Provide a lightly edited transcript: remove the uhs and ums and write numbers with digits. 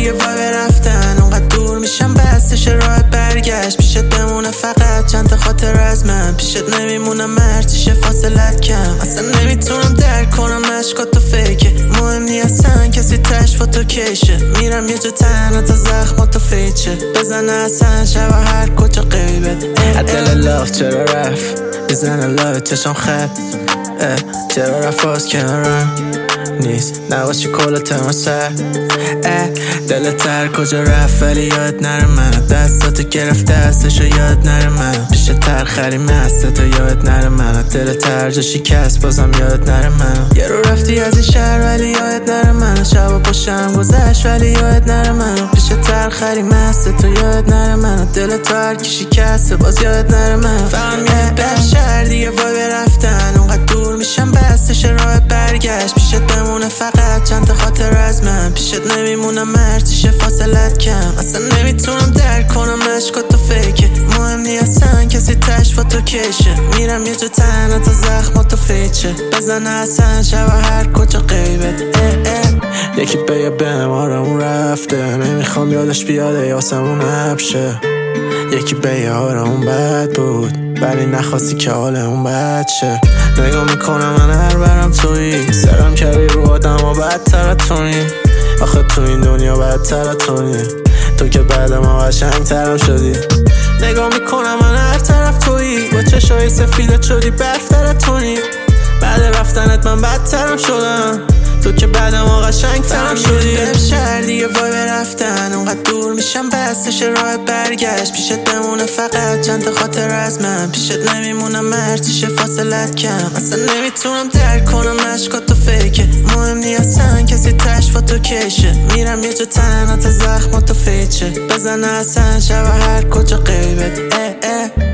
دیگه وای رفتن اونقدر دور میشم بستش راه برگشت پیشت بمونه فقط چند تا خاطر از من پیشت نمیمونم مرتیشه فاصلت کم اصلا نمیتونم درک کنم عشقاتو فیکه مهم نی اصلا کسی تش با تو کشه میرم یه جا تنها تا زخماتو فیچه بزنه اصلا شب هر کجا غیبت دل لاف چرا رفت بزنه لای چشم خب چرا رفت باز کنارم نیست نباشی کل تمام سر دل تر کجا رفت ولی یاد نره من دستاتو گرفت دستشو یاد نره من پیش ترخری مستتو یاد نره من دل تر جا شکست بازم یاد نره من یه رو رفتی از این شهر ولی یاد نره من شب پشتم گذشت ولی یاد نره من پیش ترخری مستتو یاد نره من دل تو هر کی شکسته باز یاد نره من فهم یاد بر شهر دیگه وای رفتن اونقدر دور میشم بستش راه برگشت پیشت بمونه فقط چند تا خاطر از من پیشت نمیمونم مرتیشه فاصلت کم اصلا نمیتونم درک کنم عشقاتو فیکه مهم نی اصلا کسی تش با تو کشه میرم یه جا تنها تا زخماتو فیچه بزنه اصلا شب هر کجا غیبت یکی به بمارمون رفته نمیخوام یادش بیاده یاسمون حبشه یکی به یارمون بد بود ولی نخواستی که حالمون بد شه نگاه میکنم من هر برم تویی سرم کردی رو آدم ها بدتر تویی آخه تو این دنیا بدتر تویی تو که بعد ما قشنگ ترم شدی نگاه میکنم من هر طرف تویی با چشای سفیدت شدی برفتر تویی بعد رفتنت من بدترم شدم تو که بعد ما قشنگ ترم شدی شهر دیگه وای رفتن اونقدر دور میشم بستش راه برگشت پیشت بمونه فقط چند تا خاطر از من پیشت نمیمونم مرتیشه فاصلت کم اصلا نمیتونم درک کنم عشقاتو فیکه مهم نی اصلا کسی تش با تو کشه میرم یه جا تنها تا زخماتو فیچه بزنه اصلا شب هر کجا غیبت